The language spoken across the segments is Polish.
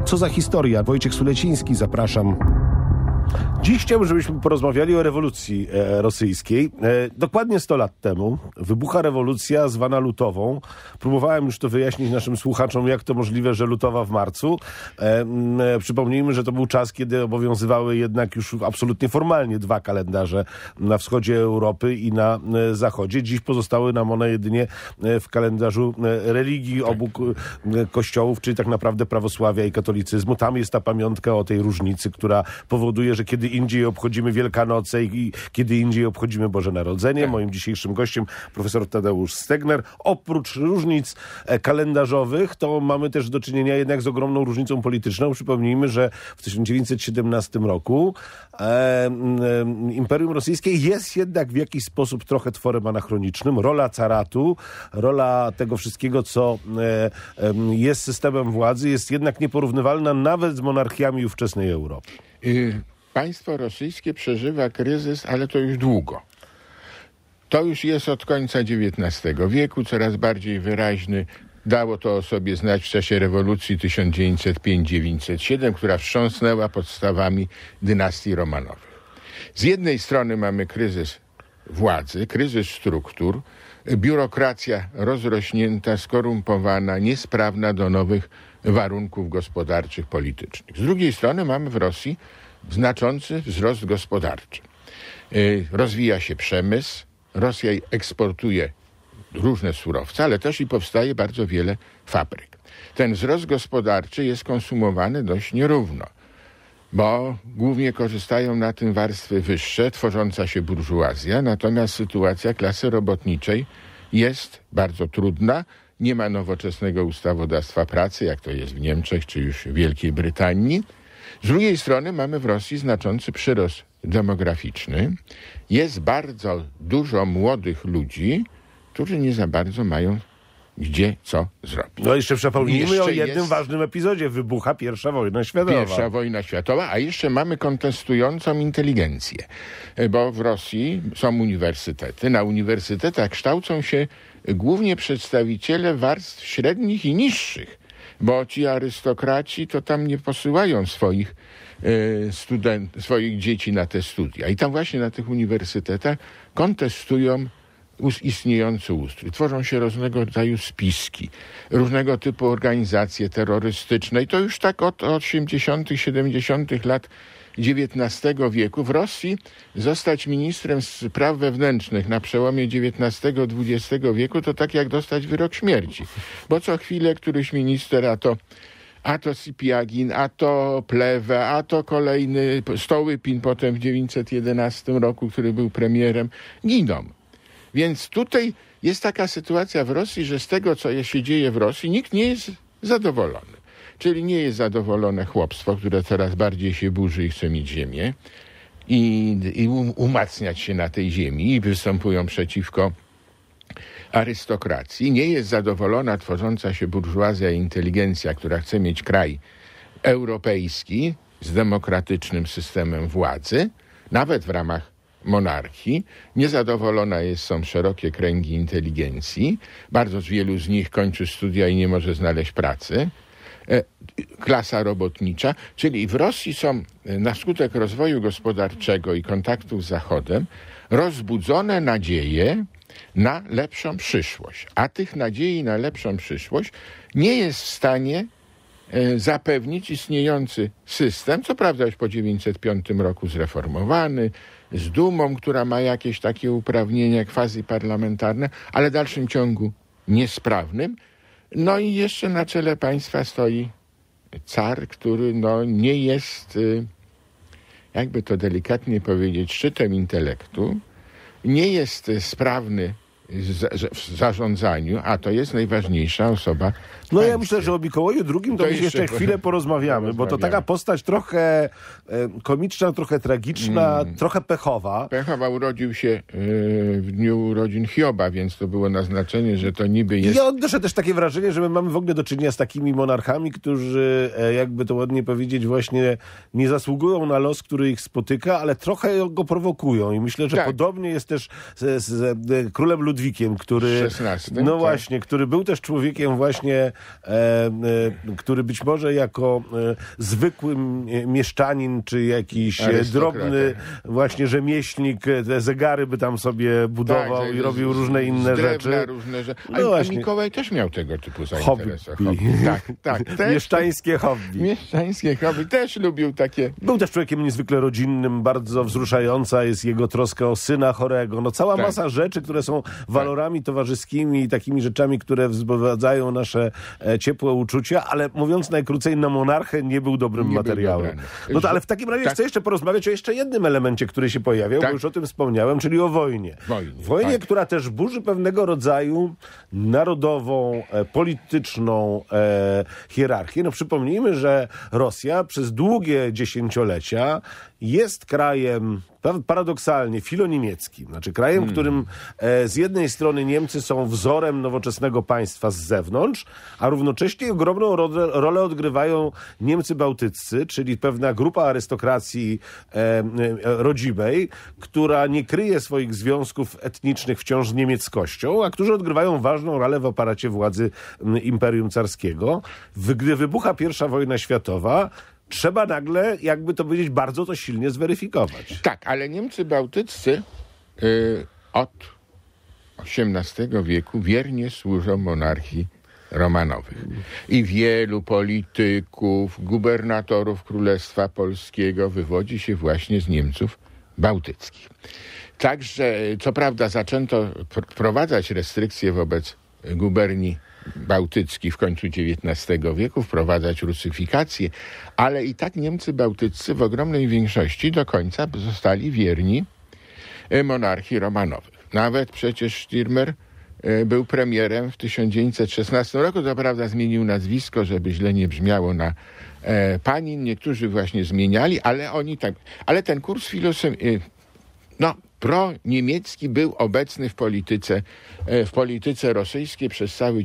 Co za historia? Wojciech Suleciński, zapraszam. Dziś chciałbym, żebyśmy porozmawiali o rewolucji rosyjskiej. Dokładnie 100 lat temu wybucha rewolucja zwana lutową. Próbowałem już to wyjaśnić naszym słuchaczom, jak to możliwe, że lutowa w marcu. Przypomnijmy, że to był czas, kiedy obowiązywały jednak już absolutnie formalnie dwa kalendarze na wschodzie Europy i na zachodzie. Dziś pozostały nam one jedynie w kalendarzu religii obu kościołów, czyli tak naprawdę prawosławia i katolicyzmu. Tam jest ta pamiątka o tej różnicy, która powoduje, że kiedy indziej obchodzimy Wielkanoce i kiedy indziej obchodzimy Boże Narodzenie. Tak. Moim dzisiejszym gościem profesor Tadeusz Stegner. Oprócz różnic kalendarzowych, to mamy też do czynienia jednak z ogromną różnicą polityczną. Przypomnijmy, że w 1917 roku Imperium Rosyjskie jest jednak w jakiś sposób trochę tworem anachronicznym. Rola caratu, rola tego wszystkiego, co jest systemem władzy, jest jednak nieporównywalna nawet z monarchiami ówczesnej Europy. Państwo rosyjskie przeżywa kryzys, ale to już długo. To już jest od końca XIX wieku, coraz bardziej wyraźny. Dało to o sobie znać w czasie rewolucji 1905-1907, która wstrząsnęła podstawami dynastii Romanowych. Z jednej strony mamy kryzys władzy, kryzys struktur, biurokracja rozrośnięta, skorumpowana, niesprawna do nowych warunków gospodarczych, politycznych. Z drugiej strony mamy w Rosji znaczący wzrost gospodarczy. Rozwija się przemysł, Rosja eksportuje różne surowce, ale też i powstaje bardzo wiele fabryk. Ten wzrost gospodarczy jest konsumowany dość nierówno, bo głównie korzystają na tym warstwy wyższe, tworząca się burżuazja, natomiast sytuacja klasy robotniczej jest bardzo trudna. Nie ma nowoczesnego ustawodawstwa pracy, jak to jest w Niemczech czy już w Wielkiej Brytanii. Z drugiej strony mamy w Rosji znaczący przyrost demograficzny. Jest bardzo dużo młodych ludzi, którzy nie za bardzo mają gdzie co zrobić. No jeszcze przypomnijmy o jednym ważnym epizodzie. Wybucha I wojna światowa. I wojna światowa, a jeszcze mamy kontestującą inteligencję. Bo w Rosji są uniwersytety. Na uniwersytetach kształcą się głównie przedstawiciele warstw średnich i niższych. Bo ci arystokraci to tam nie posyłają swoich dzieci na te studia. I tam właśnie na tych uniwersytetach kontestują istniejący ustrój. Tworzą się różnego rodzaju spiski, różnego typu organizacje terrorystyczne. I to już tak od 80., 70. lat XIX wieku. W Rosji zostać ministrem spraw wewnętrznych na przełomie XIX-XX wieku to tak jak dostać wyrok śmierci. Bo co chwilę któryś minister, a to Sipiagin, a to Plewe, a to kolejny Stołypin potem w 1911 roku, który był premierem, giną. Więc tutaj jest taka sytuacja w Rosji, że z tego, co się dzieje w Rosji, nikt nie jest zadowolony. Czyli nie jest zadowolone chłopstwo, które coraz bardziej się burzy i chce mieć ziemię i umacniać się na tej ziemi i występują przeciwko arystokracji. Nie jest zadowolona tworząca się burżuazja i inteligencja, która chce mieć kraj europejski z demokratycznym systemem władzy, nawet w ramach monarchii. Niezadowolona są szerokie kręgi inteligencji. Bardzo wielu z nich kończy studia i nie może znaleźć pracy. Klasa robotnicza, czyli w Rosji są na skutek rozwoju gospodarczego i kontaktów z Zachodem rozbudzone nadzieje na lepszą przyszłość. A tych nadziei na lepszą przyszłość nie jest w stanie zapewnić istniejący system, co prawda już po 1905 roku zreformowany, z Dumą, która ma jakieś takie uprawnienia quasi-parlamentarne, ale w dalszym ciągu niesprawnym. No i jeszcze na czele państwa stoi car, który nie jest, jakby to delikatnie powiedzieć, szczytem intelektu, nie jest sprawny w zarządzaniu, a to jest najważniejsza osoba. No ja myślę, że o Mikołaju II to jeszcze chwilę porozmawiamy, bo to taka postać trochę komiczna, trochę tragiczna, trochę pechowa. Pechowa urodził się w dniu urodzin Hioba, więc to było naznaczenie, że to niby jest... Ja odnoszę też takie wrażenie, że my mamy w ogóle do czynienia z takimi monarchami, którzy, jakby to ładnie powiedzieć, właśnie nie zasługują na los, który ich spotyka, ale trochę go prowokują. I myślę, że podobnie jest też z królem Ludwikiem Ludwikiem, który... XVI, no tak. właśnie, który był też człowiekiem właśnie, który być może jako zwykły mieszczanin, czy jakiś drobny właśnie rzemieślnik, te zegary by tam sobie budował i robił różne inne rzeczy. Różne rzeczy. No a Mikołaj też miał tego typu zainteresowania. Hobby. Tak. Też, Mieszczańskie hobby. mieszczańskie hobby. Też lubił takie... Był też człowiekiem niezwykle rodzinnym, bardzo wzruszająca jest jego troska o syna chorego. No cała masa rzeczy, które są walorami towarzyskimi i takimi rzeczami, które wzbogaczają nasze ciepłe uczucia, ale mówiąc najkrócej, na monarchę nie był dobrym materiałem. No to ale w takim razie chcę jeszcze porozmawiać o jeszcze jednym elemencie, który się pojawiał, bo już o tym wspomniałem, czyli o wojnie. Wojnie, która też burzy pewnego rodzaju narodową, polityczną hierarchię. No przypomnijmy, że Rosja przez długie dziesięciolecia jest krajem paradoksalnie filoniemieckim. Znaczy krajem, którym z jednej strony Niemcy są wzorem nowoczesnego państwa z zewnątrz, a równocześnie ogromną rolę odgrywają Niemcy bałtyccy, czyli pewna grupa arystokracji rodzimej, która nie kryje swoich związków etnicznych wciąż z niemieckością, a którzy odgrywają ważną rolę w aparacie władzy Imperium Carskiego. Gdy wybucha I wojna światowa, trzeba nagle, jakby to powiedzieć, bardzo to silnie zweryfikować. Tak, ale Niemcy bałtyccy od XVIII wieku wiernie służą monarchii Romanowych. I wielu polityków, gubernatorów Królestwa Polskiego wywodzi się właśnie z Niemców bałtyckich. Także, co prawda, zaczęto wprowadzać restrykcje wobec guberni bałtyckich w końcu XIX wieku, wprowadzać rusyfikację, ale i tak Niemcy bałtyccy w ogromnej większości do końca zostali wierni monarchii Romanowych. Nawet przecież Stirmer był premierem w 1916 roku, co prawda zmienił nazwisko, żeby źle nie brzmiało na Panin. Niektórzy właśnie zmieniali, ale oni tak... Ale ten kurs pro-niemiecki był obecny w polityce rosyjskiej przez cały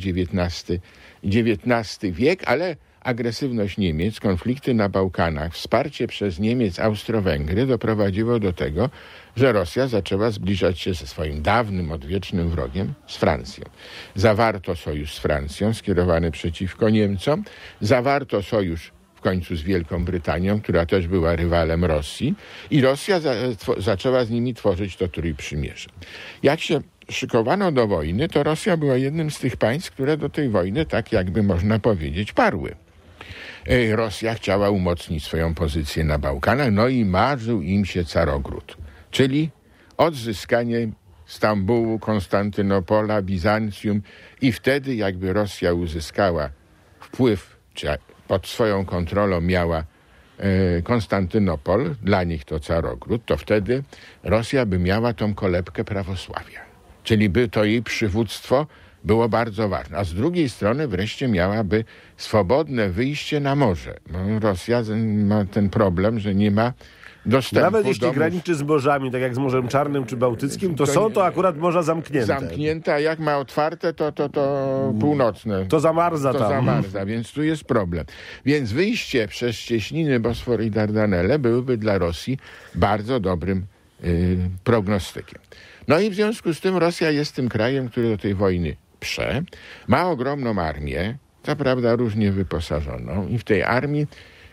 XIX wiek, ale agresywność Niemiec, konflikty na Bałkanach, wsparcie przez Niemiec Austro-Węgry doprowadziło do tego, że Rosja zaczęła zbliżać się ze swoim dawnym, odwiecznym wrogiem, z Francją. Zawarto sojusz z Francją skierowany przeciwko Niemcom, zawarto sojusz w końcu z Wielką Brytanią, która też była rywalem Rosji, i Rosja zaczęła z nimi tworzyć to trójprzymierze. Jak się szykowano do wojny, to Rosja była jednym z tych państw, które do tej wojny, tak jakby można powiedzieć, parły. Rosja chciała umocnić swoją pozycję na Bałkanach, no i marzył im się Carogród, czyli odzyskanie Stambułu, Konstantynopola, Bizancjum, i wtedy jakby Rosja uzyskała wpływ, czy pod swoją kontrolą miała Konstantynopol, dla nich to Carogród, to wtedy Rosja by miała tą kolebkę prawosławia. Czyli by to jej przywództwo było bardzo ważne. A z drugiej strony wreszcie miałaby swobodne wyjście na morze. Bo Rosja ma ten problem, że nie ma dostępu. Nawet jeśli graniczy z morzami, tak jak z Morzem Czarnym czy Bałtyckim, to są to akurat morza zamknięte. Zamknięte, a jak ma otwarte, to północne. To zamarza tam. Zamarza, więc tu jest problem. Więc wyjście przez cieśniny Bosfor i Dardanelle byłyby dla Rosji bardzo dobrym prognostykiem. No i w związku z tym Rosja jest tym krajem, który do tej wojny ma ogromną armię, co prawda różnie wyposażoną, i w tej armii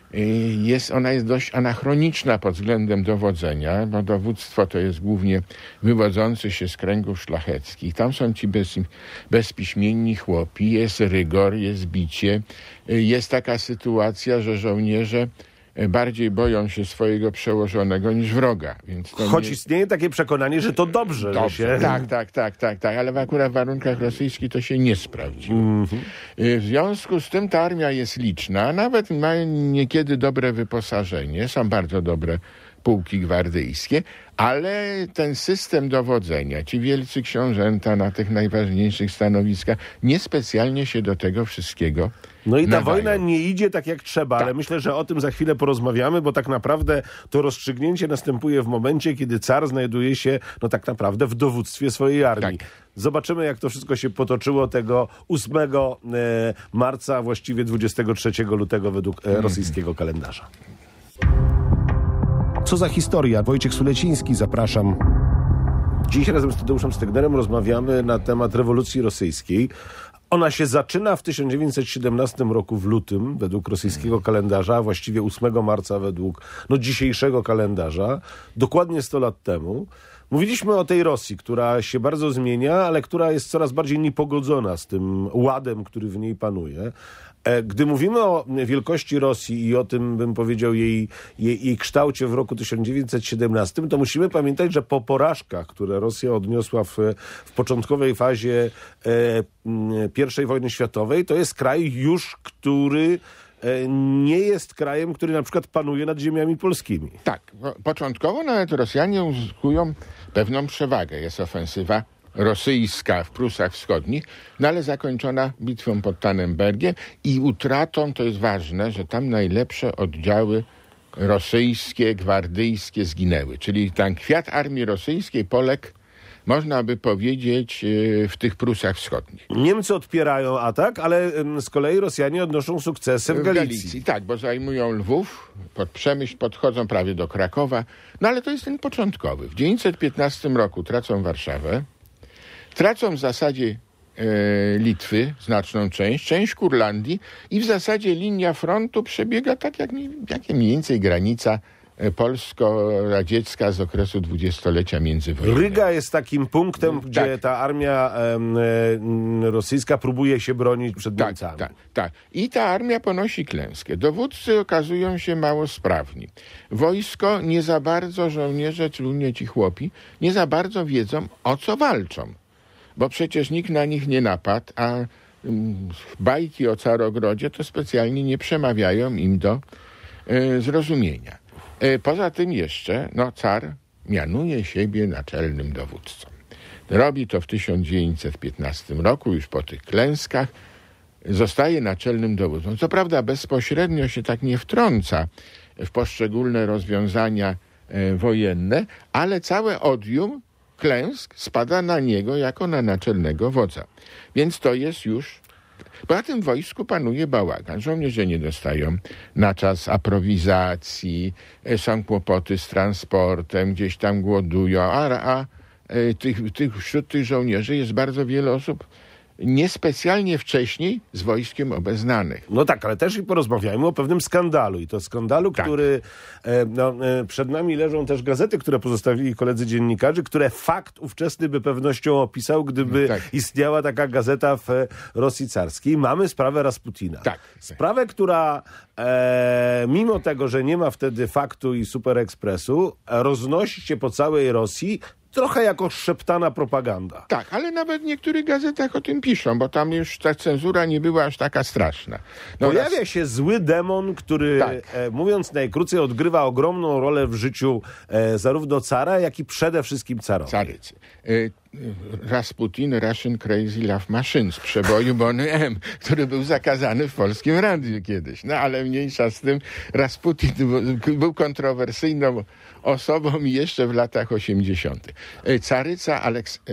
ona jest dość anachroniczna pod względem dowodzenia, bo dowództwo to jest głównie wywodzący się z kręgów szlacheckich. Tam są ci bezpiśmienni chłopi, jest rygor, jest bicie. Jest taka sytuacja, że żołnierze bardziej boją się swojego przełożonego niż wroga. Więc to choć istnieje takie przekonanie, że to dobrze. Że się... Tak, ale akurat w warunkach rosyjskich to się nie sprawdziło. W związku z tym ta armia jest liczna, nawet ma niekiedy dobre wyposażenie, są bardzo dobre pułki gwardyjskie, ale ten system dowodzenia, ci wielcy książęta na tych najważniejszych stanowiskach, niespecjalnie się do tego wszystkiego No i ta nadają. wojna nie idzie tak jak trzeba, ale myślę, że o tym za chwilę porozmawiamy, bo tak naprawdę to rozstrzygnięcie następuje w momencie, kiedy car znajduje się, no tak naprawdę w dowództwie swojej armii. Tak. Zobaczymy, jak to wszystko się potoczyło tego 8 marca, właściwie 23 lutego według rosyjskiego kalendarza. Co za historia? Wojciech Suleciński, zapraszam. Dziś razem z Tadeuszem Stegnerem rozmawiamy na temat rewolucji rosyjskiej. Ona się zaczyna w 1917 roku w lutym według rosyjskiego kalendarza, a właściwie 8 marca według dzisiejszego kalendarza, dokładnie 100 lat temu. Mówiliśmy o tej Rosji, która się bardzo zmienia, ale która jest coraz bardziej niepogodzona z tym ładem, który w niej panuje. Gdy mówimy o wielkości Rosji i o tym, bym powiedział, jej kształcie w roku 1917, to musimy pamiętać, że po porażkach, które Rosja odniosła w początkowej fazie I wojny światowej, to jest kraj już, który nie jest krajem, który na przykład panuje nad ziemiami polskimi. Tak, początkowo nawet Rosjanie uzyskują pewną przewagę. Jest ofensywa rosyjska w Prusach Wschodnich, ale zakończona bitwą pod Tannenbergiem i utratą, to jest ważne, że tam najlepsze oddziały rosyjskie, gwardyjskie zginęły. Czyli ten kwiat armii rosyjskiej poległ, można by powiedzieć, w tych Prusach Wschodnich. Niemcy odpierają atak, ale z kolei Rosjanie odnoszą sukcesy w Galicji. Tak, bo zajmują Lwów, pod Przemyśl podchodzą prawie do Krakowa, ale to jest ten początkowy. W 1915 roku tracą Warszawę, tracą w zasadzie Litwy, znaczną część Kurlandii i w zasadzie linia frontu przebiega tak jak mniej więcej granica polsko-radziecka z okresu dwudziestolecia międzywojennego. Ryga jest takim punktem, gdzie ta armia rosyjska próbuje się bronić przed Niemcami. Tak. I ta armia ponosi klęskę. Dowódcy okazują się mało sprawni. Wojsko nie za bardzo, żołnierze, szczególnie ci chłopi, nie za bardzo wiedzą, o co walczą. Bo przecież nikt na nich nie napadł, a bajki o Carogrodzie to specjalnie nie przemawiają im do zrozumienia. Poza tym jeszcze, car mianuje siebie naczelnym dowódcą. Robi to w 1915 roku, już po tych klęskach. Zostaje naczelnym dowódcą. Co prawda bezpośrednio się tak nie wtrąca w poszczególne rozwiązania wojenne, ale całe odium klęsk spada na niego jako na naczelnego wodza. Więc to jest już... Poza tym w wojsku panuje bałagan. Żołnierze nie dostają na czas aprowizacji, są kłopoty z transportem, gdzieś tam głodują, a wśród tych żołnierzy jest bardzo wiele osób niespecjalnie wcześniej z wojskiem obeznanych. No tak, ale też i porozmawiajmy o pewnym skandalu. I to skandalu, który... przed nami leżą też gazety, które pozostawili koledzy dziennikarze, które fakt ówczesny by pewnością opisał, gdyby istniała taka gazeta w Rosji carskiej. Mamy sprawę Rasputina. Sprawę, która mimo tego, że nie ma wtedy Faktu i Super Expressu, roznosi się po całej Rosji trochę jako szeptana propaganda. Tak, ale nawet w niektórych gazetach o tym piszą, bo tam już ta cenzura nie była aż taka straszna. Pojawia się zły demon, który, mówiąc najkrócej, odgrywa ogromną rolę w życiu zarówno cara, jak i przede wszystkim carowej. Carycy. Rasputin, Russian Crazy Love Machine z przeboju Boney M., który był zakazany w polskim radiu kiedyś. Ale mniejsza z tym, Rasputin był kontrowersyjną osobą jeszcze w latach 80. Caryca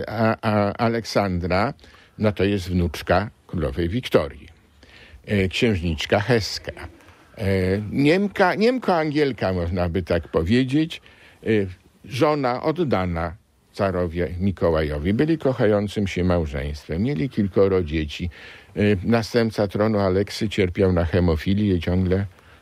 Aleksandra, to jest wnuczka królowej Wiktorii. Księżniczka Heska. Niemko-Angielka, można by tak powiedzieć. Żona oddana carowi Mikołajowi. Byli kochającym się małżeństwem. Mieli kilkoro dzieci. Następca tronu Aleksy cierpiał na hemofilię. Ciągle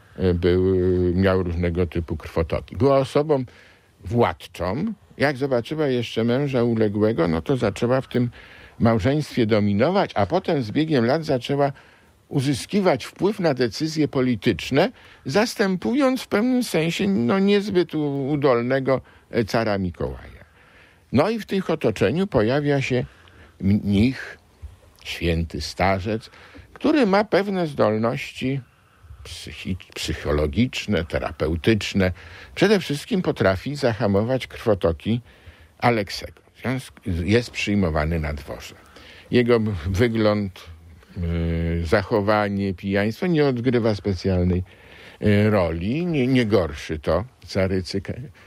miał różnego typu krwotoki. Była osobą władczą. Jak zobaczyła jeszcze męża uległego, to zaczęła w tym małżeństwie dominować, a potem z biegiem lat zaczęła uzyskiwać wpływ na decyzje polityczne, zastępując w pewnym sensie niezbyt udolnego cara Mikołaja. I w tym otoczeniu pojawia się mnich, święty starzec, który ma pewne zdolności psychologiczne, terapeutyczne. Przede wszystkim potrafi zahamować krwotoki Aleksego. Jest przyjmowany na dworze. Jego wygląd, zachowanie, pijaństwo nie odgrywa specjalnej roli. Nie gorszy to carycy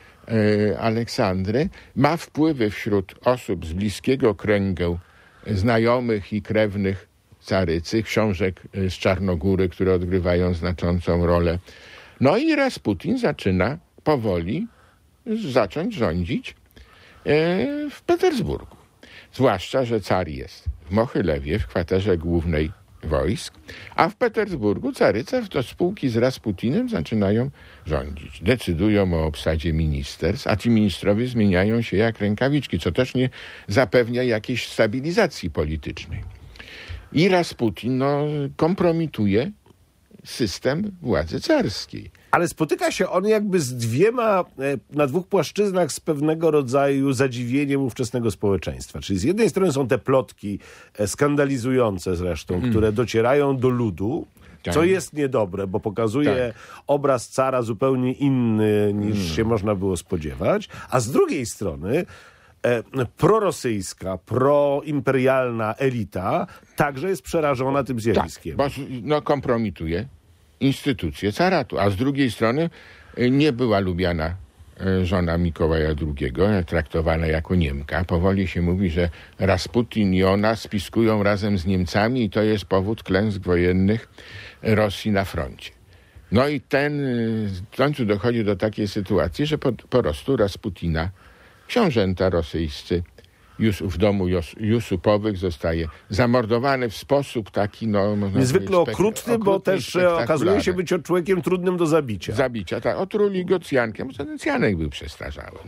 Aleksandry. Ma wpływy wśród osób z bliskiego kręgu znajomych i krewnych carycy, książek z Czarnogóry, które odgrywają znaczącą rolę. I Rasputin zaczyna powoli zacząć rządzić w Petersburgu. Zwłaszcza, że car jest w Mochylewie, w kwaterze głównej wojsk, a w Petersburgu caryca do spółki z Rasputinem zaczynają rządzić. Decydują o obsadzie ministerstw, a ci ministrowie zmieniają się jak rękawiczki, co też nie zapewnia jakiejś stabilizacji politycznej. I Rasputin kompromituje system władzy carskiej. Ale spotyka się on jakby z na dwóch płaszczyznach z pewnego rodzaju zadziwieniem ówczesnego społeczeństwa. Czyli z jednej strony są te plotki skandalizujące zresztą, które docierają do ludu, co jest niedobre, bo pokazuje obraz cara zupełnie inny niż się można było spodziewać. A z drugiej strony prorosyjska, proimperialna elita także jest przerażona tym zjawiskiem. Tak, bo kompromituje instytucje caratu, a z drugiej strony nie była lubiana żona Mikołaja II, traktowana jako Niemka. Powoli się mówi, że Rasputin i ona spiskują razem z Niemcami i to jest powód klęsk wojennych Rosji na froncie. No i w końcu dochodzi do takiej sytuacji, że po prostu Rasputina książęta rosyjscy już w domu Jusupowych zostaje zamordowany w sposób taki, niezwykle okrutny, bo też okazuje się być człowiekiem trudnym do zabicia. Tak. Otruli go cjankiem, bo ten cjanek był przestarzały.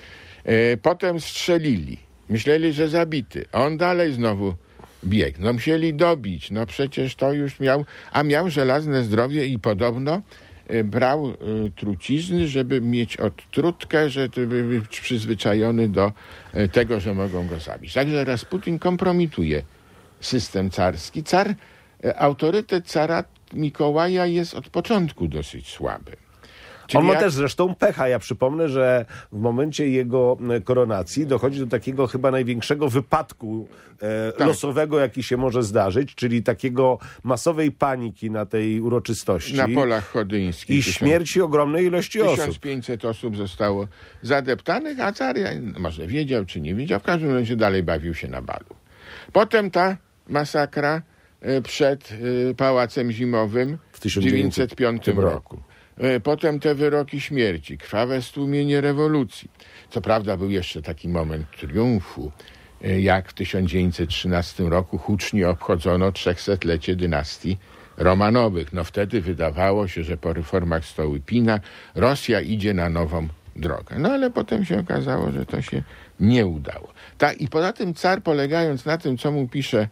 Potem strzelili. Myśleli, że zabity. On dalej znowu biegł. Musieli dobić. Przecież to już miał żelazne zdrowie i podobno brał trucizny, żeby mieć odtrutkę, żeby być przyzwyczajony do tego, że mogą go zabić. Także Rasputin kompromituje system carski. Autorytet cara Mikołaja jest od początku dosyć słaby. On ma też zresztą pecha. Ja przypomnę, że w momencie jego koronacji dochodzi do takiego chyba największego wypadku losowego, jaki się może zdarzyć, czyli takiego masowej paniki na tej uroczystości. Na polach chodyńskich. I śmierci ogromnej ilości osób. 1500 osób zostało zadeptanych, a car może wiedział czy nie wiedział, w każdym razie dalej bawił się na balu. Potem ta masakra przed Pałacem Zimowym w 1905 roku. Potem te wyroki śmierci, krwawe stłumienie rewolucji. Co prawda był jeszcze taki moment triumfu, jak w 1913 roku hucznie obchodzono 300-lecie dynastii Romanowych. Wtedy wydawało się, że po reformach Stołypina Rosja idzie na nową drogę. Ale potem się okazało, że to się nie udało. I poza tym car, polegając na tym, co mu pisze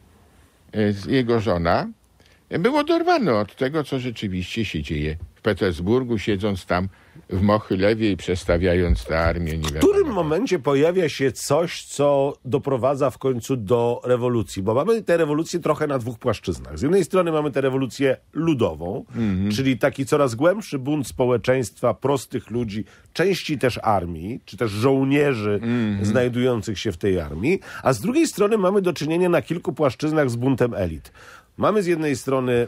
jego żona, był oderwany od tego, co rzeczywiście się dzieje w Petersburgu, siedząc tam w Mochylewie i przestawiając tę armię. W którym momencie pojawia się coś, co doprowadza w końcu do rewolucji? Bo mamy tę rewolucję trochę na dwóch płaszczyznach. Z jednej strony mamy tę rewolucję ludową, czyli taki coraz głębszy bunt społeczeństwa, prostych ludzi, części też armii, czy też żołnierzy znajdujących się w tej armii, a z drugiej strony mamy do czynienia na kilku płaszczyznach z buntem elit. Mamy z jednej strony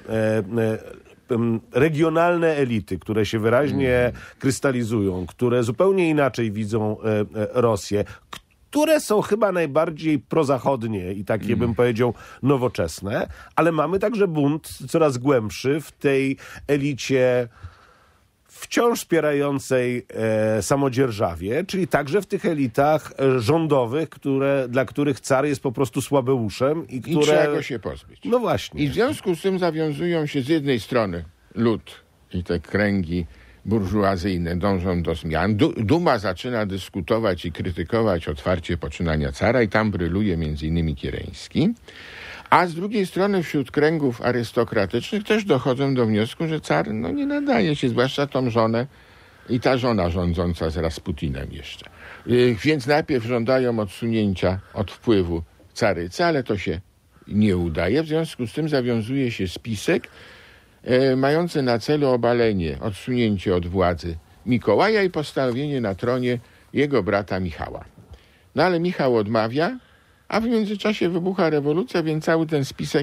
regionalne elity, które się wyraźnie krystalizują, które zupełnie inaczej widzą Rosję, które są chyba najbardziej prozachodnie i takie, bym powiedział, nowoczesne, ale mamy także bunt coraz głębszy w tej elicie wciąż wspierającej samodzierżawie, czyli także w tych elitach rządowych, dla których car jest po prostu słabeuszem i trzeba go się pozbyć. No właśnie. I w związku z tym zawiązują się z jednej strony lud i te kręgi burżuazyjne dążą do zmian. Duma zaczyna dyskutować i krytykować otwarcie poczynania cara i tam bryluje m.in. Kiereński. A z drugiej strony wśród kręgów arystokratycznych też dochodzą do wniosku, że car nie nadaje się, zwłaszcza tą żonę i ta żona rządząca z Rasputinem jeszcze. Więc najpierw żądają odsunięcia od wpływu carycy, ale to się nie udaje. W związku z tym zawiązuje się spisek mający na celu obalenie, odsunięcie od władzy Mikołaja i postawienie na tronie jego brata Michała. Ale Michał odmawia, a w międzyczasie wybucha rewolucja, więc cały ten spisek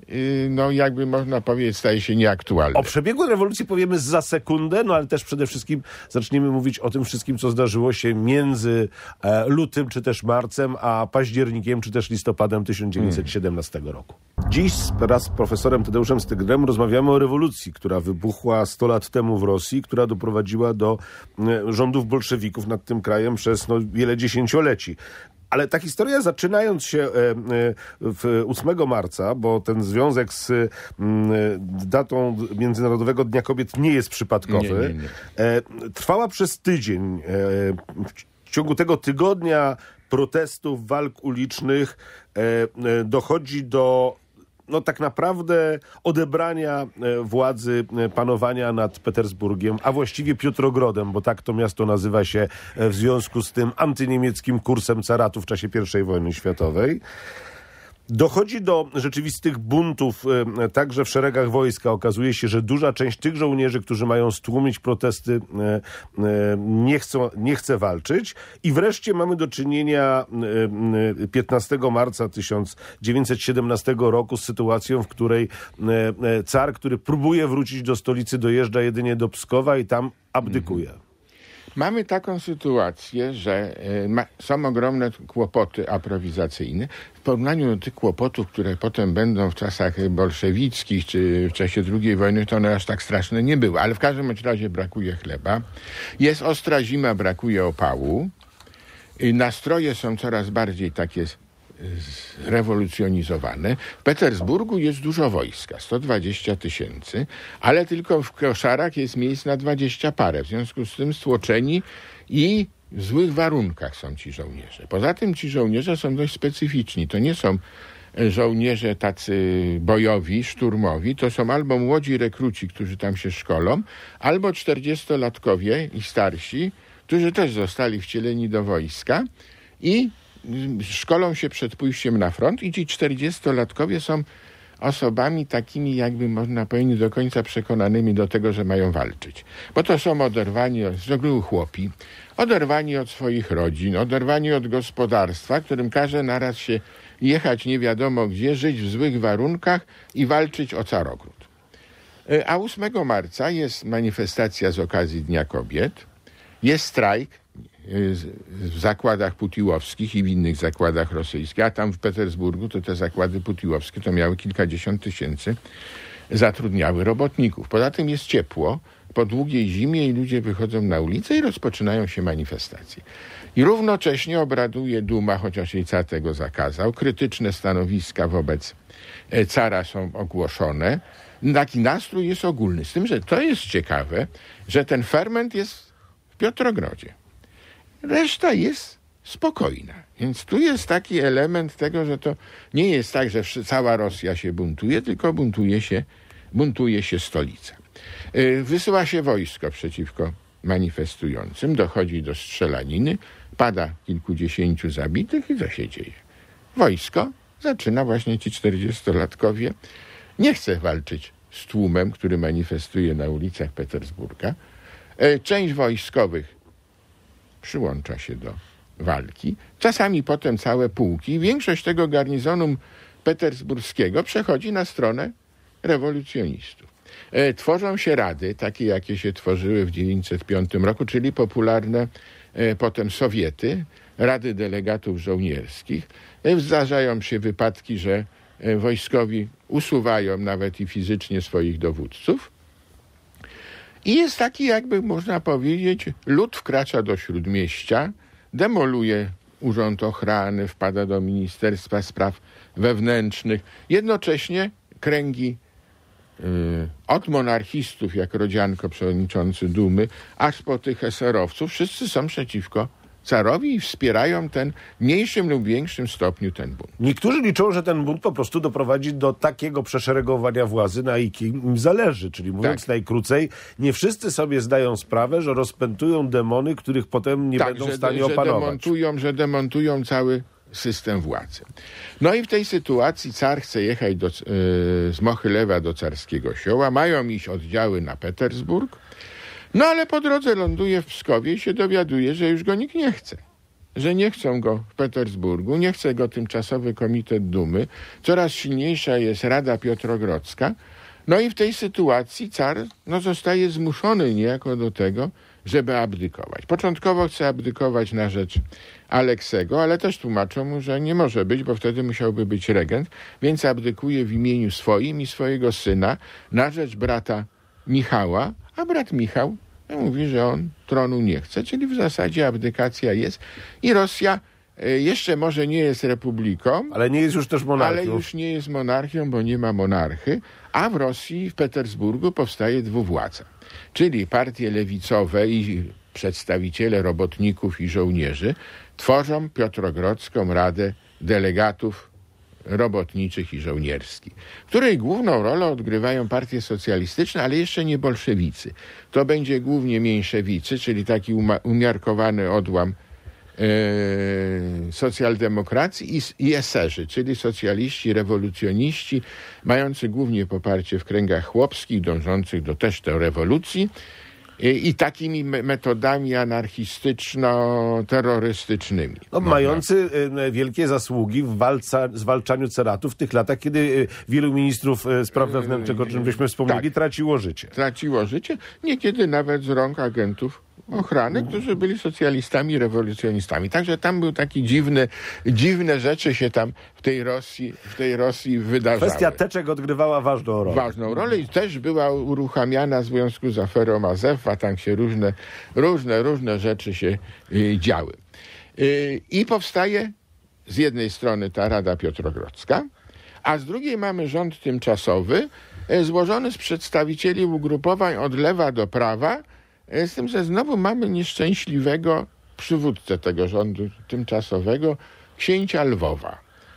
no jakby można powiedzieć, staje się nieaktualny. O przebiegu rewolucji powiemy za sekundę, no ale też przede wszystkim zaczniemy mówić o tym wszystkim, co zdarzyło się między lutym, czy też marcem, a październikiem, czy też listopadem 1917 roku. Dziś wraz z profesorem Tadeuszem Stygrem rozmawiamy o rewolucji, która wybuchła 100 lat temu w Rosji, która doprowadziła do rządów bolszewików nad tym krajem przez wiele dziesięcioleci. Ale ta historia, zaczynając się 8 marca, bo ten związek z datą Międzynarodowego Dnia Kobiet nie jest przypadkowy, trwała przez tydzień. W ciągu tego tygodnia protestów, walk ulicznych dochodzi do tak naprawdę odebrania władzy, panowania nad Petersburgiem, a właściwie Piotrogrodem, bo tak to miasto nazywa się w związku z tym antyniemieckim kursem caratu w czasie I wojny światowej. Dochodzi do rzeczywistych buntów także w szeregach wojska. Okazuje się, że duża część tych żołnierzy, którzy mają stłumić protesty, nie chce walczyć. I wreszcie mamy do czynienia 15 marca 1917 roku z sytuacją, w której car, który próbuje wrócić do stolicy, dojeżdża jedynie do Pskowa i tam abdykuje. Mamy taką sytuację, że są ogromne kłopoty aprowizacyjne. W porównaniu do tych kłopotów, które potem będą w czasach bolszewickich czy w czasie II wojny, to one aż tak straszne nie były. Ale w każdym razie brakuje chleba. Jest ostra zima, brakuje opału. Nastroje są coraz bardziej takie zrewolucjonizowane. W Petersburgu jest dużo wojska, 120 000, ale tylko w koszarach jest miejsc na 20 parę. W związku z tym stłoczeni i w złych warunkach są ci żołnierze. Poza tym ci żołnierze są dość specyficzni. To nie są żołnierze tacy bojowi, szturmowi. To są albo młodzi rekruci, którzy tam się szkolą, albo 40-latkowie i starsi, którzy też zostali wcieleni do wojska i szkolą się przed pójściem na front i ci 40-latkowie są osobami takimi, jakby można powiedzieć, do końca przekonanymi do tego, że mają walczyć. Bo to są oderwani z ogółu chłopi, oderwani od swoich rodzin, oderwani od gospodarstwa, którym każe naraz się jechać nie wiadomo gdzie, żyć w złych warunkach i walczyć o carogród. A 8 marca jest manifestacja z okazji Dnia Kobiet, jest strajk w zakładach putiłowskich i w innych zakładach rosyjskich, a tam w Petersburgu to te zakłady putiłowskie to miały kilkadziesiąt tysięcy, zatrudniały robotników. Poza tym jest ciepło po długiej zimie i ludzie wychodzą na ulicę i rozpoczynają się manifestacje. I równocześnie obraduje Duma, chociaż jej car tego zakazał. Krytyczne stanowiska wobec cara są ogłoszone. Taki nastrój jest ogólny. Z tym, że to jest ciekawe, że ten ferment jest w Piotrogrodzie. Reszta jest spokojna. Więc tu jest taki element tego, że to nie jest tak, że cała Rosja się buntuje, tylko buntuje się stolica. Wysyła się wojsko przeciwko manifestującym, dochodzi do strzelaniny, pada kilkudziesięciu zabitych i co się dzieje? Wojsko zaczyna, właśnie ci 40-latkowie, nie chce walczyć z tłumem, który manifestuje na ulicach Petersburga. Część wojskowych przyłącza się do walki. Czasami potem całe pułki. Większość tego garnizonu petersburskiego przechodzi na stronę rewolucjonistów. Tworzą się rady, takie jakie się tworzyły w 1905 roku, czyli popularne potem Sowiety, rady delegatów żołnierskich. Zdarzają się wypadki, że wojskowi usuwają nawet i fizycznie swoich dowódców. I jest taki, jakby można powiedzieć, lud wkracza do śródmieścia, demoluje Urząd Ochrany, wpada do Ministerstwa Spraw Wewnętrznych. Jednocześnie kręgi od monarchistów, jak Rodzianko, przewodniczący Dumy, aż po tych eserowców, wszyscy są przeciwko carowi i wspierają w mniejszym lub większym stopniu ten bunt. Niektórzy liczą, że ten bunt po prostu doprowadzi do takiego przeszeregowania władzy, na jakim im zależy. Czyli mówiąc najkrócej, nie wszyscy sobie zdają sprawę, że rozpętują demony, których potem nie będą w stanie opanować. Że demontują cały system władzy. No i w tej sytuacji car chce jechać z Mochylewa do Carskiego Sioła. Mają iść oddziały na Petersburg. No ale po drodze ląduje w Pskowie i się dowiaduje, że już go nikt nie chce. że nie chcą go w Petersburgu, nie chce go tymczasowy Komitet Dumy, coraz silniejsza jest Rada Piotrogrodzka. No i w tej sytuacji car zostaje zmuszony niejako do tego, żeby abdykować. Początkowo chce abdykować na rzecz Aleksego, ale też tłumaczą mu, że nie może być, bo wtedy musiałby być regent, więc abdykuje w imieniu swoim i swojego syna na rzecz brata Michała, a brat Michał mówi, że on tronu nie chce, czyli w zasadzie abdykacja jest i Rosja jeszcze może nie jest republiką, ale nie jest już też monarchią. Ale już nie jest monarchią, bo nie ma monarchy, a w Rosji, w Petersburgu powstaje dwuwładza, czyli partie lewicowe i przedstawiciele robotników i żołnierzy tworzą Piotrogrodzką Radę Delegatów Robotniczych i Żołnierskich, w której główną rolę odgrywają partie socjalistyczne, ale jeszcze nie bolszewicy. To będzie głównie mniejszewicy, czyli taki umiarkowany odłam socjaldemokracji i eserzy, czyli socjaliści, rewolucjoniści, mający głównie poparcie w kręgach chłopskich, dążących też do rewolucji i takimi metodami anarchistyczno-terrorystycznymi. Mający wielkie zasługi w zwalczaniu ceratów w tych latach, kiedy wielu ministrów spraw wewnętrznych, o czym żeśmy wspomnieli, traciło życie. Traciło życie, niekiedy nawet z rąk agentów ochrany, którzy byli socjalistami, rewolucjonistami. Także tam był taki dziwne rzeczy się tam w tej Rosji wydarzały. Kwestia teczek odgrywała ważną rolę. Ważną rolę i też była uruchamiana w związku z aferą Azefa. Tam się różne rzeczy się działy. I powstaje z jednej strony ta Rada Piotrogrodzka, a z drugiej mamy rząd tymczasowy złożony z przedstawicieli ugrupowań od lewa do prawa, z tym, że znowu mamy nieszczęśliwego przywódcę tego rządu tymczasowego, księcia Lwowa.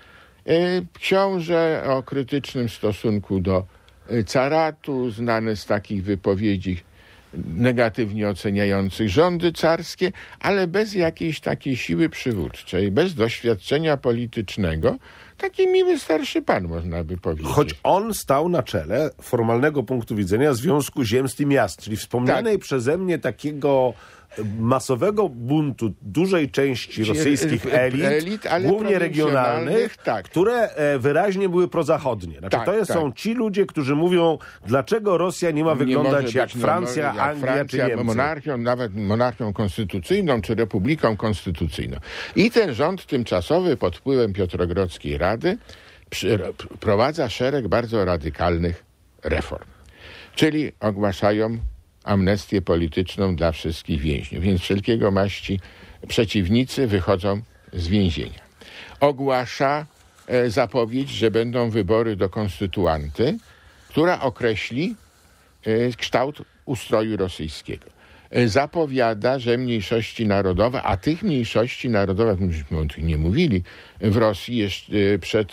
Książę o krytycznym stosunku do caratu, znany z takich wypowiedzi negatywnie oceniających rządy carskie, ale bez jakiejś takiej siły przywódczej, bez doświadczenia politycznego. Taki miły starszy pan, można by powiedzieć. Choć on stał na czele formalnego punktu widzenia Związku Ziemstw i Miast, czyli wspomnianej przeze mnie takiego masowego buntu dużej części rosyjskich elit głównie regionalnych, które wyraźnie były prozachodnie. Są ci ludzie, którzy mówią, dlaczego Rosja nie ma wyglądać jak Francja, Anglia czy Niemcy. Monarchią, nawet monarchią konstytucyjną czy republiką konstytucyjną. I ten rząd tymczasowy pod wpływem Piotrogrodzkiej Rady wprowadza szereg bardzo radykalnych reform. Czyli ogłaszają amnestię polityczną dla wszystkich więźniów, więc wszelkiego maści przeciwnicy wychodzą z więzienia. Ogłasza zapowiedź, że będą wybory do konstytuanty, która określi kształt ustroju rosyjskiego. Zapowiada, że mniejszości narodowe, a tych mniejszości narodowych, myśmy o tych nie mówili, w Rosji jeszcze przed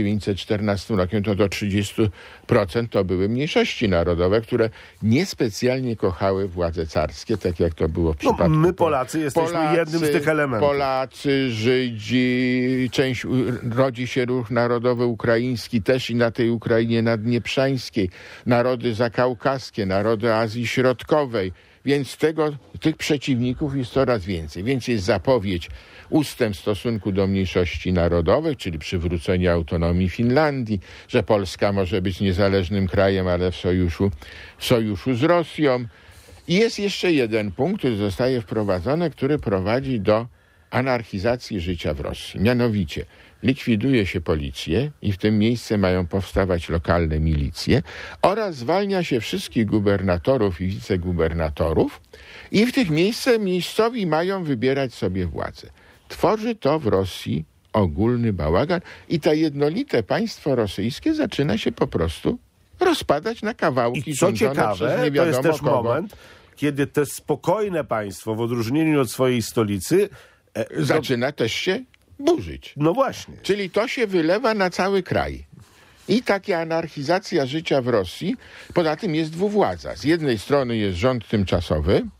1914 rokiem to do 30% to były mniejszości narodowe, które niespecjalnie kochały władze carskie, tak jak to było w przypadku... My Polacy jesteśmy jednym z tych elementów. Polacy, Żydzi, rodzi się ruch narodowy ukraiński, też i na tej Ukrainie naddnieprzańskiej, narody zakaukaskie, narody Azji Środkowej. Więc tych przeciwników jest coraz więcej. Więc jest zapowiedź ustęp w stosunku do mniejszości narodowych, czyli przywrócenia autonomii Finlandii, że Polska może być niezależnym krajem, ale w sojuszu z Rosją. I jest jeszcze jeden punkt, który zostaje wprowadzony, który prowadzi do anarchizacji życia w Rosji. Mianowicie likwiduje się policję i w tym miejsce mają powstawać lokalne milicje oraz zwalnia się wszystkich gubernatorów i wicegubernatorów i w tych miejscowi mają wybierać sobie władzę. Tworzy to w Rosji ogólny bałagan i to jednolite państwo rosyjskie zaczyna się po prostu rozpadać na kawałki. I co ciekawe, to jest też moment, kiedy te spokojne państwo w odróżnieniu od swojej stolicy zaczyna też się burzyć. No właśnie. Czyli to się wylewa na cały kraj. I taka anarchizacja życia w Rosji, poza tym jest dwuwładza. Z jednej strony jest rząd tymczasowy,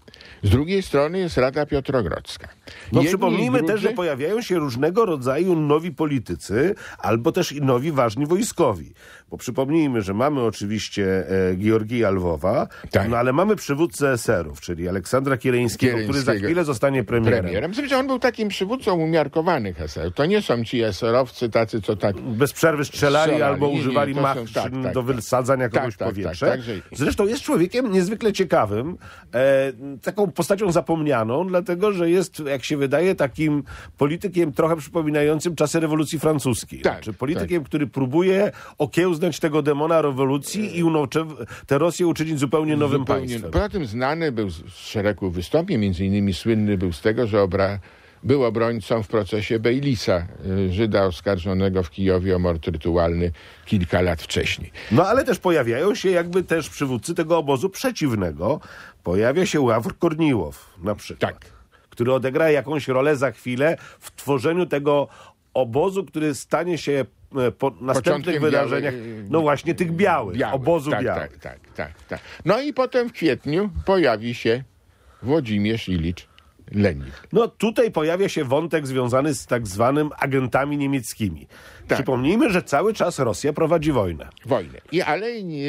Z drugiej strony jest Rada Piotrogrodzka. No Jedni przypomnijmy i drudzy... też, że pojawiają się różnego rodzaju nowi politycy, albo też i nowi ważni wojskowi. Bo przypomnijmy, że mamy oczywiście Georgija Lwowa, Tak. no ale mamy przywódcę eserów, czyli Aleksandra Kiereńskiego, który za chwilę zostanie premierem. Znaczy, on był takim przywódcą umiarkowanych eserów. To nie są ci eserowcy tacy, co tak... Bez przerwy strzelali albo używali to są- maszyn tak. do wysadzania kogoś w Tak, powietrze. tak, że- Zresztą jest człowiekiem niezwykle ciekawym, taką postacią zapomnianą, dlatego że jest, jak się wydaje, takim politykiem trochę przypominającym czasy rewolucji francuskiej. Tak, Znaczy politykiem, który próbuje okiełznać tego demona rewolucji i tę Rosję uczynić zupełnie nowym państwem. Poza tym znany był z szeregu wystąpień, między innymi słynny był z tego, że był obrońcą w procesie Bejlisa, Żyda oskarżonego w Kijowie o mord rytualny kilka lat wcześniej. No ale też pojawiają się jakby też przywódcy tego obozu przeciwnego. Pojawia się Ławr Korniłow na przykład, Tak. który odegra jakąś rolę za chwilę w tworzeniu tego obozu, który stanie się po następnych Początkiem wydarzeniach, no właśnie tych białych, obozu tak, białych. Tak. No i potem w kwietniu pojawi się Włodzimierz Ilicz Lenin. No tutaj pojawia się wątek związany z tak zwanym agentami niemieckimi. Tak. Przypomnijmy, że cały czas Rosja prowadzi wojnę. Ale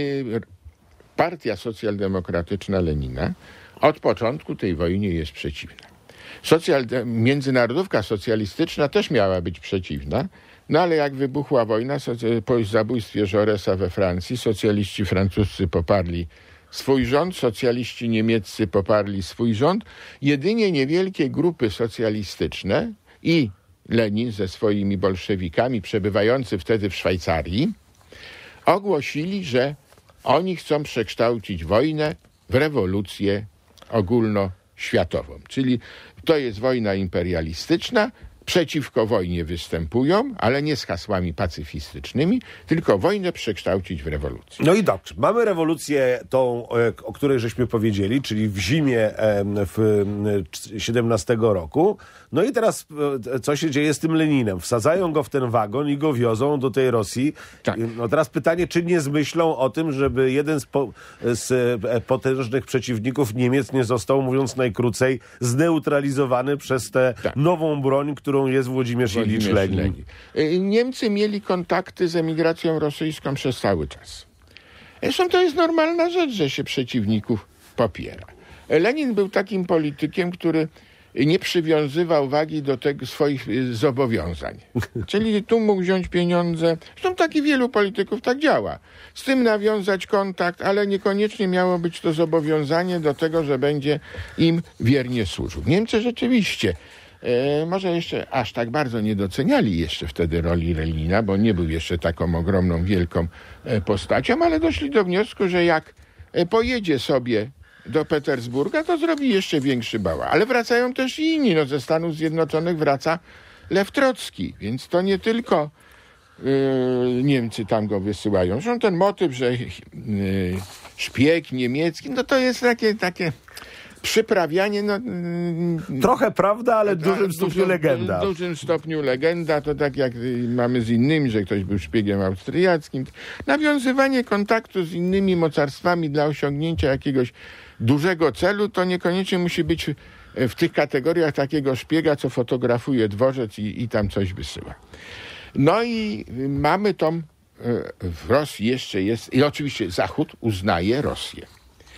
partia socjaldemokratyczna Lenina od początku tej wojnie jest przeciwna. Międzynarodówka socjalistyczna też miała być przeciwna, no ale jak wybuchła wojna po zabójstwie Jaurèsa we Francji, socjaliści francuscy poparli swój rząd, socjaliści niemieccy poparli swój rząd. Jedynie niewielkie grupy socjalistyczne i Lenin ze swoimi bolszewikami przebywający wtedy w Szwajcarii ogłosili, że oni chcą przekształcić wojnę w rewolucję ogólnoświatową. Czyli to jest wojna imperialistyczna, przeciwko wojnie występują, ale nie z hasłami pacyfistycznymi, tylko wojnę przekształcić w rewolucję. No i dobrze, mamy rewolucję tą, o której żeśmy powiedzieli, czyli w zimie 17 roku. No i teraz co się dzieje z tym Leninem? Wsadzają go w ten wagon i go wiozą do tej Rosji. Tak. No teraz pytanie, czy nie zmyślą o tym, żeby jeden z potężnych przeciwników Niemiec nie został, mówiąc najkrócej, zneutralizowany przez tę nową broń, którą jest Włodzimierz Ilicz Lenin. Niemcy mieli kontakty z emigracją rosyjską przez cały czas. Zresztą to jest normalna rzecz, że się przeciwników popiera. Lenin był takim politykiem, który nie przywiązywał wagi do swoich zobowiązań. Czyli tu mógł wziąć pieniądze. Zresztą taki wielu polityków tak działa. Z tym nawiązać kontakt, ale niekoniecznie miało być to zobowiązanie do tego, że będzie im wiernie służył. Niemcy rzeczywiście może jeszcze aż tak bardzo nie doceniali jeszcze wtedy roli Lenina, bo nie był jeszcze taką ogromną, wielką postacią, ale doszli do wniosku, że jak pojedzie sobie do Petersburga, to zrobi jeszcze większy bałwan. Ale wracają też i inni. No, ze Stanów Zjednoczonych wraca Lew Trocki, więc to nie tylko Niemcy tam go wysyłają. Zresztą ten motyw, że szpieg niemiecki, no to jest takie przyprawianie, trochę prawda, ale w dużym stopniu legenda. W dużym stopniu legenda, to tak jak mamy z innymi, że ktoś był szpiegiem austriackim. Nawiązywanie kontaktu z innymi mocarstwami dla osiągnięcia jakiegoś dużego celu, to niekoniecznie musi być w tych kategoriach takiego szpiega, co fotografuje dworzec i tam coś wysyła. No i mamy tą, w Rosji jeszcze jest, i oczywiście Zachód uznaje Rosję.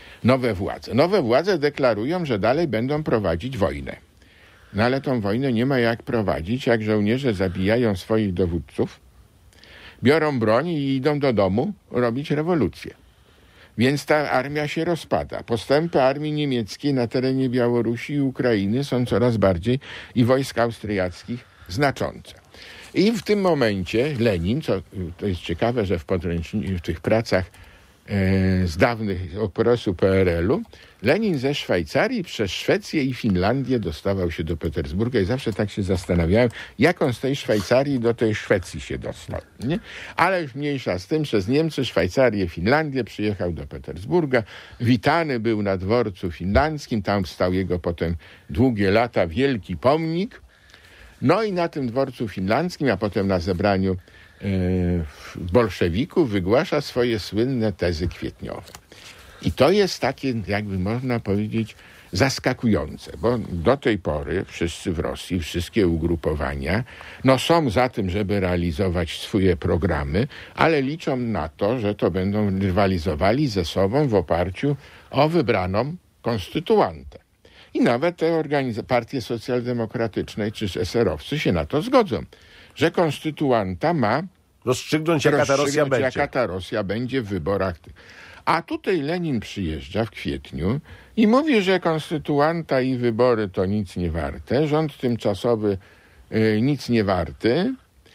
Nowe władze deklarują, że dalej będą prowadzić wojnę. No ale tą wojnę nie ma jak prowadzić, jak żołnierze zabijają swoich dowódców, biorą broń i idą do domu robić rewolucję. Więc ta armia się rozpada. Postępy armii niemieckiej na terenie Białorusi i Ukrainy są coraz bardziej i wojsk austriackich znaczące. I w tym momencie Lenin, to jest ciekawe, że w tych pracach z dawnych okresu PRL-u, Lenin ze Szwajcarii przez Szwecję i Finlandię dostawał się do Petersburga i zawsze tak się zastanawiałem, jak on z tej Szwajcarii do tej Szwecji się dostał. Nie? Ale już mniejsza z tym, przez Niemcy, Szwajcarię, Finlandię przyjechał do Petersburga. Witany był na dworcu finlandzkim, tam stał jego potem długie lata wielki pomnik. No i na tym dworcu finlandzkim, a potem na zebraniu bolszewików wygłasza swoje słynne tezy kwietniowe. I to jest takie, jakby można powiedzieć, zaskakujące, bo do tej pory wszyscy w Rosji, wszystkie ugrupowania, są za tym, żeby realizować swoje programy, ale liczą na to, że to będą rywalizowali ze sobą w oparciu o wybraną konstytuantę. I nawet te partie socjaldemokratyczne czy eserowcy się na to zgodzą, że konstytuanta ma rozstrzygnąć, jaka ta Rosja będzie w wyborach. A tutaj Lenin przyjeżdża w kwietniu i mówi, że konstytuanta i wybory to nic nie warte, rząd tymczasowy nic nie warty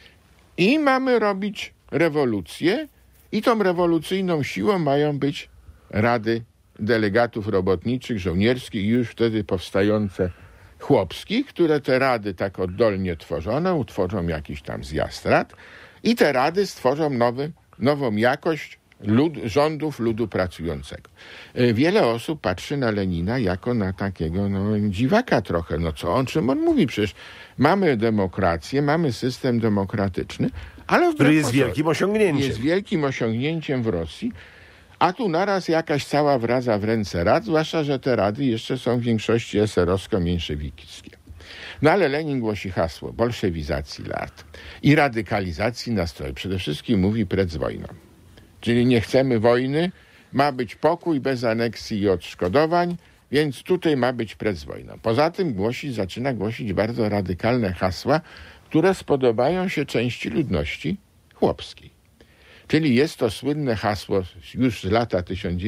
i mamy robić rewolucję i tą rewolucyjną siłą mają być rady delegatów robotniczych, żołnierskich i już wtedy powstające chłopskich, które te rady tak oddolnie tworzone utworzą jakiś tam zjazd rad i te rady stworzą nową jakość rządów ludu pracującego. Wiele osób patrzy na Lenina jako na takiego dziwaka trochę. O czym on mówi? Przecież mamy demokrację, mamy system demokratyczny, ale który jest wielkim osiągnięciem. Jest wielkim osiągnięciem w Rosji, a tu naraz jakaś cała wraza w ręce rad, zwłaszcza, że te rady jeszcze są w większości eserowsko-mniejszewickie. Ale Lenin głosi hasło bolszewizacji lat i radykalizacji nastroju. Przede wszystkim mówi przed wojną. Czyli nie chcemy wojny, ma być pokój bez aneksji i odszkodowań, więc tutaj ma być przed wojną. Poza tym zaczyna głosić bardzo radykalne hasła, które spodobają się części ludności chłopskiej. Czyli jest to słynne hasło już z lata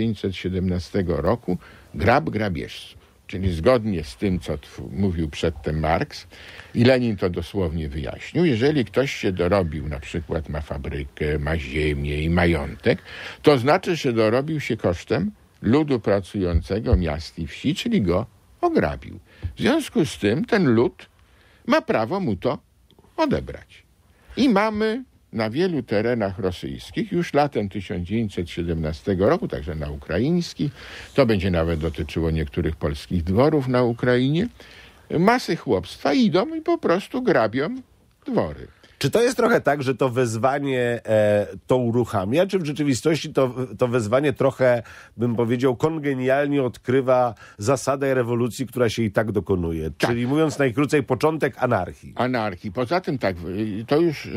1917 roku grab grabieżców. Czyli zgodnie z tym, co mówił przedtem Marks i Lenin to dosłownie wyjaśnił, jeżeli ktoś się dorobił, na przykład ma fabrykę, ma ziemię i majątek, to znaczy, że dorobił się kosztem ludu pracującego miast i wsi, czyli go ograbił. W związku z tym ten lud ma prawo mu to odebrać. I mamy na wielu terenach rosyjskich już latem 1917 roku, także na ukraińskich, to będzie nawet dotyczyło niektórych polskich dworów na Ukrainie, masy chłopstwa idą i po prostu grabią dwory. Czy to jest trochę tak, że to wezwanie to uruchamia, czy w rzeczywistości to wezwanie trochę, bym powiedział, kongenialnie odkrywa zasadę rewolucji, która się i tak dokonuje? Tak. Czyli mówiąc najkrócej, początek anarchii. Anarchii. Poza tym tak, to już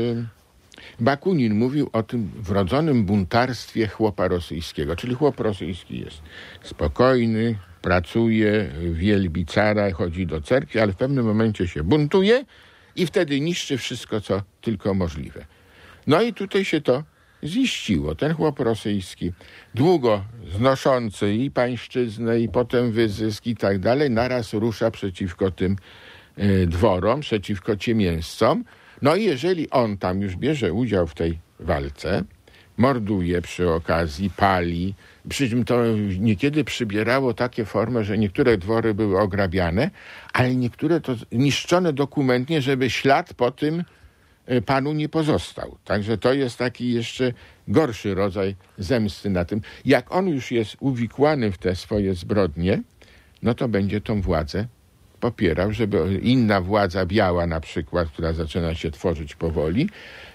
Bakunin mówił o tym wrodzonym buntarstwie chłopa rosyjskiego. Czyli chłop rosyjski jest spokojny, pracuje, wielbi cara, chodzi do cerkwi, ale w pewnym momencie się buntuje i wtedy niszczy wszystko, co tylko możliwe. I tutaj się to ziściło. Ten chłop rosyjski, długo znoszący i pańszczyznę, i potem wyzysk i tak dalej, naraz rusza przeciwko tym dworom, przeciwko ciemiężcom. I jeżeli on tam już bierze udział w tej walce, morduje przy okazji, pali, przy czym to niekiedy przybierało takie formy, że niektóre dwory były ograbiane, ale niektóre to niszczone dokumentnie, żeby ślad po tym panu nie pozostał. Także to jest taki jeszcze gorszy rodzaj zemsty na tym. Jak on już jest uwikłany w te swoje zbrodnie, to będzie tą władzę popierał, żeby inna władza biała na przykład, która zaczyna się tworzyć powoli,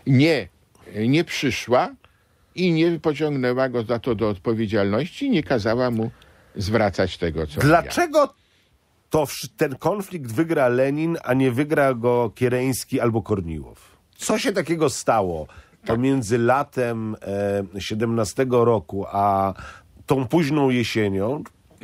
nie przyszła i nie pociągnęła go za to do odpowiedzialności, nie kazała mu zwracać tego, co Dlaczego ten konflikt wygra Lenin, a nie wygra go Kiereński albo Korniłow? Co się takiego stało pomiędzy latem 17 roku a tą późną jesienią,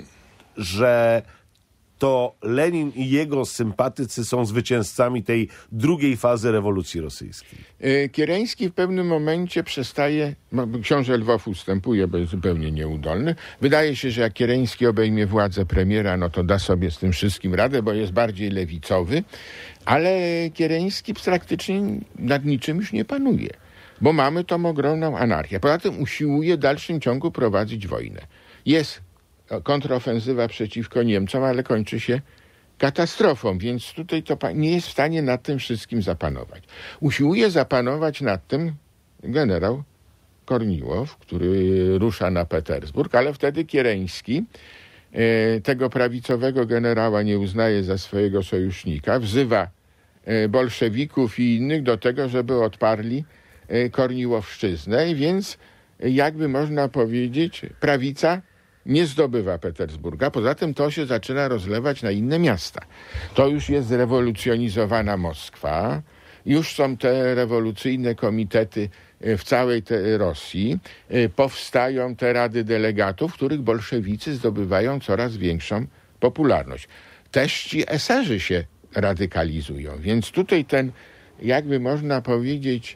że to Lenin i jego sympatycy są zwycięzcami tej drugiej fazy rewolucji rosyjskiej? Kiereński w pewnym momencie przestaje, książę Lwow ustępuje, bo jest zupełnie nieudolny. Wydaje się, że jak Kiereński obejmie władzę premiera, to da sobie z tym wszystkim radę, bo jest bardziej lewicowy, ale Kiereński praktycznie nad niczym już nie panuje, bo mamy tą ogromną anarchię. Poza tym usiłuje w dalszym ciągu prowadzić wojnę. Jest kontrofensywa przeciwko Niemcom, ale kończy się katastrofą, więc tutaj to nie jest w stanie nad tym wszystkim zapanować. Usiłuje zapanować nad tym generał Korniłow, który rusza na Petersburg, ale wtedy Kiereński tego prawicowego generała nie uznaje za swojego sojusznika, wzywa bolszewików i innych do tego, żeby odparli Korniłowszczyznę, więc jakby można powiedzieć, prawica nie zdobywa Petersburga. Poza tym to się zaczyna rozlewać na inne miasta. To już jest zrewolucjonizowana Moskwa. Już są te rewolucyjne komitety w całej Rosji. Powstają te rady delegatów, w których bolszewicy zdobywają coraz większą popularność. Też ci eserzy się radykalizują. Więc tutaj ten, jakby można powiedzieć,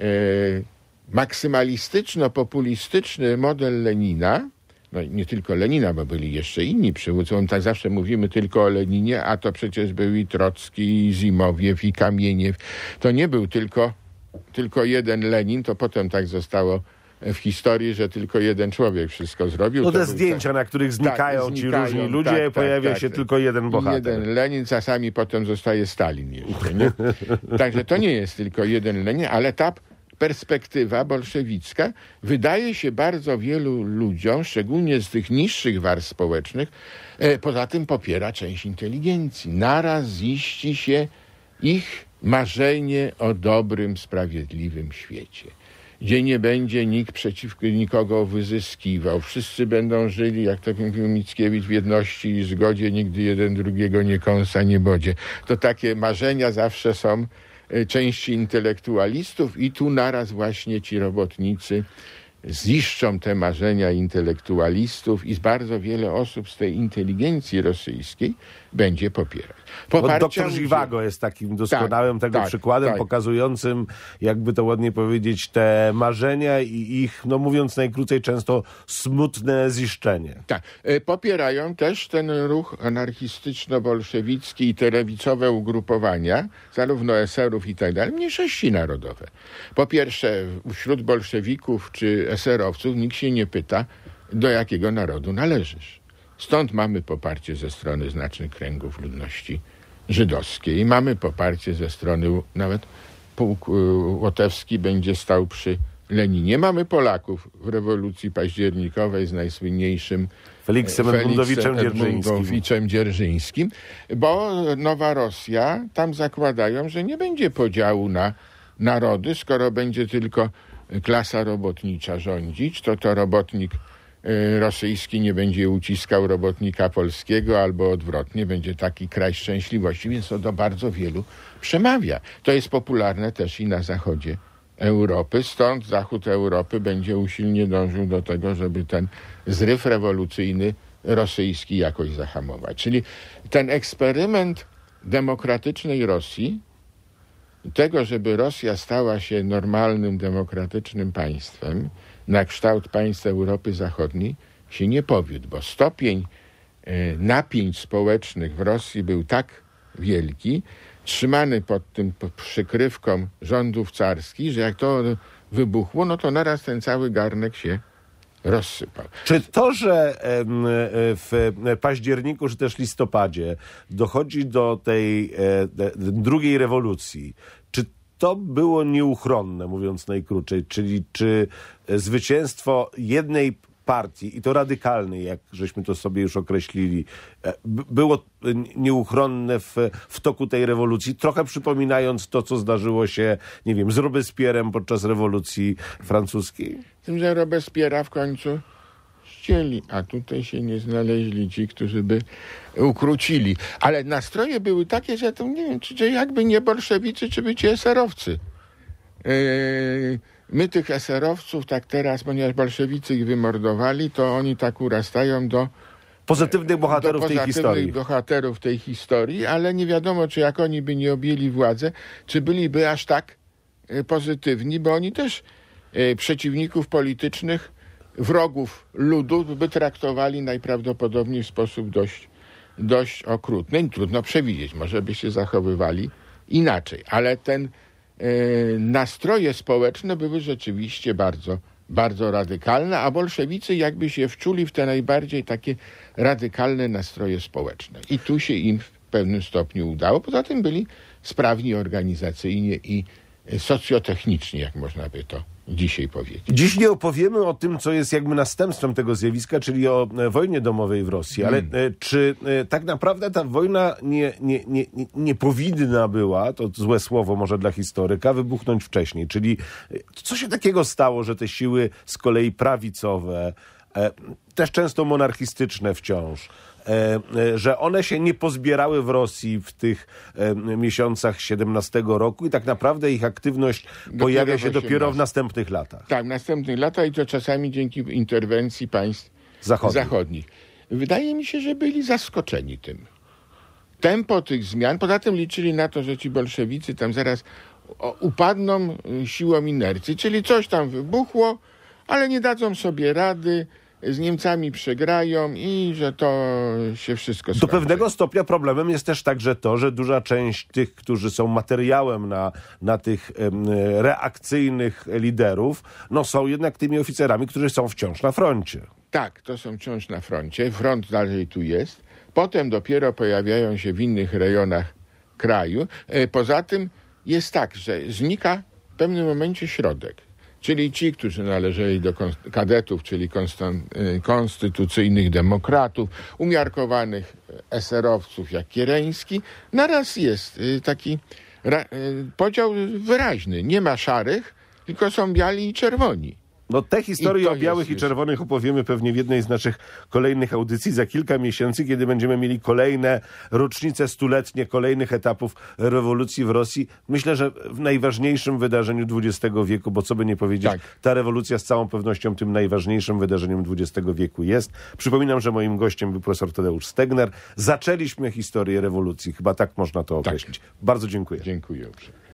maksymalistyczno-populistyczny model Lenina, no nie tylko Lenina, bo byli jeszcze inni przywódcy, tak zawsze mówimy tylko o Leninie, a to przecież był i Trocki, i Zimowiew, i Kamieniew. To nie był tylko jeden Lenin, to potem tak zostało w historii, że tylko jeden człowiek wszystko zrobił. No te zdjęcia, na których znikają ci różni ludzie, pojawia się tylko jeden bohater. Jeden Lenin, czasami potem zostaje Stalin jeszcze, nie? Także to nie jest tylko jeden Lenin, ale ta perspektywa bolszewicka wydaje się bardzo wielu ludziom, szczególnie z tych niższych warstw społecznych, poza tym popiera część inteligencji. Naraz ziści się ich marzenie o dobrym, sprawiedliwym świecie, gdzie nie będzie nikt przeciwko nikogo wyzyskiwał. Wszyscy będą żyli, jak to mówił Mickiewicz, w jedności i zgodzie, nigdy jeden drugiego nie kąsa, nie bodzie. To takie marzenia zawsze są części intelektualistów i tu naraz właśnie ci robotnicy ziszczą te marzenia intelektualistów i bardzo wiele osób z tej inteligencji rosyjskiej będzie popierać. Doktor Żiwago jest takim doskonałym przykładem, pokazującym, jakby to ładnie powiedzieć, te marzenia i ich, no mówiąc najkrócej, często smutne ziszczenie. Tak. Popierają też ten ruch anarchistyczno-bolszewicki i te lewicowe ugrupowania, zarówno eserów i tak dalej, mniejszości narodowe. Po pierwsze, wśród bolszewików czy eserowców nikt się nie pyta, do jakiego narodu należysz. Stąd mamy poparcie ze strony znacznych kręgów ludności żydowskiej. Mamy poparcie ze strony, nawet pułk Łotewski będzie stał przy Leninie. Mamy Polaków w rewolucji październikowej z najsłynniejszym Feliksem Edmundowiczem Dzierżyńskim, bo Nowa Rosja tam zakładają, że nie będzie podziału na narody, skoro będzie tylko klasa robotnicza rządzić, to robotnik rosyjski nie będzie uciskał robotnika polskiego albo odwrotnie, będzie taki kraj szczęśliwości, więc to do bardzo wielu przemawia. To jest popularne też i na zachodzie Europy, stąd zachód Europy będzie usilnie dążył do tego, żeby ten zryw rewolucyjny rosyjski jakoś zahamować. Czyli ten eksperyment demokratycznej Rosji, tego, żeby Rosja stała się normalnym, demokratycznym państwem, na kształt państw Europy Zachodniej, się nie powiódł, bo stopień napięć społecznych w Rosji był tak wielki, trzymany pod tym przykrywką rządów carskich, że jak to wybuchło, no to naraz ten cały garnek się rozsypał. Czy to, że w październiku, czy też listopadzie dochodzi do tej drugiej rewolucji, czy to było nieuchronne, mówiąc najkrócej, czyli czy zwycięstwo jednej partii, i to radykalnej, jak żeśmy to sobie już określili, było nieuchronne w toku tej rewolucji, trochę przypominając to, co zdarzyło się, nie wiem, z Robespierrem podczas rewolucji francuskiej? Tym, że Robespierra w końcu ścieli, a tutaj się nie znaleźli ci, którzy by ukrócili. Ale nastroje były takie, że to nie wiem, czy jakby nie bolszewicy, czy by ci eserowcy. My tych eserowców tak teraz, ponieważ bolszewicy ich wymordowali, to oni tak urastają do pozytywnych bohaterów tej historii, ale nie wiadomo, czy jak oni by nie objęli władzę, czy byliby aż tak pozytywni, bo oni też przeciwników politycznych, wrogów ludu by traktowali najprawdopodobniej w sposób dość okrutny. I trudno przewidzieć, może by się zachowywali inaczej, ale nastroje społeczne były rzeczywiście bardzo, bardzo radykalne, a bolszewicy jakby się wczuli w te najbardziej takie radykalne nastroje społeczne. I tu się im w pewnym stopniu udało. Poza tym byli sprawni organizacyjnie i socjotechnicznie, jak można by to dzisiaj powiedzieć. Dziś nie opowiemy o tym, co jest jakby następstwem tego zjawiska, czyli o wojnie domowej w Rosji, ale czy tak naprawdę ta wojna nie powinna była, to złe słowo może dla historyka, wybuchnąć wcześniej? Czyli co się takiego stało, że te siły z kolei prawicowe, też często monarchistyczne wciąż, że one się nie pozbierały w Rosji w tych miesiącach 17 roku i tak naprawdę ich aktywność pojawia się dopiero w następnych latach. Tak, w następnych latach i to czasami dzięki interwencji państw zachodnich. Wydaje mi się, że byli zaskoczeni tym. Tempo tych zmian, poza tym liczyli na to, że ci bolszewicy tam zaraz upadną siłą inercji, czyli coś tam wybuchło, ale nie dadzą sobie rady, z Niemcami przegrają i że to się wszystko skończy. Do pewnego stopnia problemem jest też także to, że duża część tych, którzy są materiałem na tych reakcyjnych liderów, no są jednak tymi oficerami, którzy są wciąż na froncie. Tak, to są wciąż na froncie. Front dalej tu jest. Potem dopiero pojawiają się w innych rejonach kraju. Poza tym jest tak, że znika w pewnym momencie środek. Czyli ci, którzy należeli do kadetów, czyli konstytucyjnych demokratów, umiarkowanych eserowców jak Kiereński, naraz jest taki podział wyraźny. Nie ma szarych, tylko są biali i czerwoni. No te historie o białych i czerwonych opowiemy pewnie w jednej z naszych kolejnych audycji za kilka miesięcy, kiedy będziemy mieli kolejne rocznice stuletnie kolejnych etapów rewolucji w Rosji. Myślę, że w najważniejszym wydarzeniu XX wieku, bo co by nie powiedzieć, ta rewolucja z całą pewnością tym najważniejszym wydarzeniem XX wieku jest. Przypominam, że moim gościem był profesor Tadeusz Stegner. Zaczęliśmy historię rewolucji, chyba tak można to określić. Bardzo dziękuję. Dziękuję uprzejmie.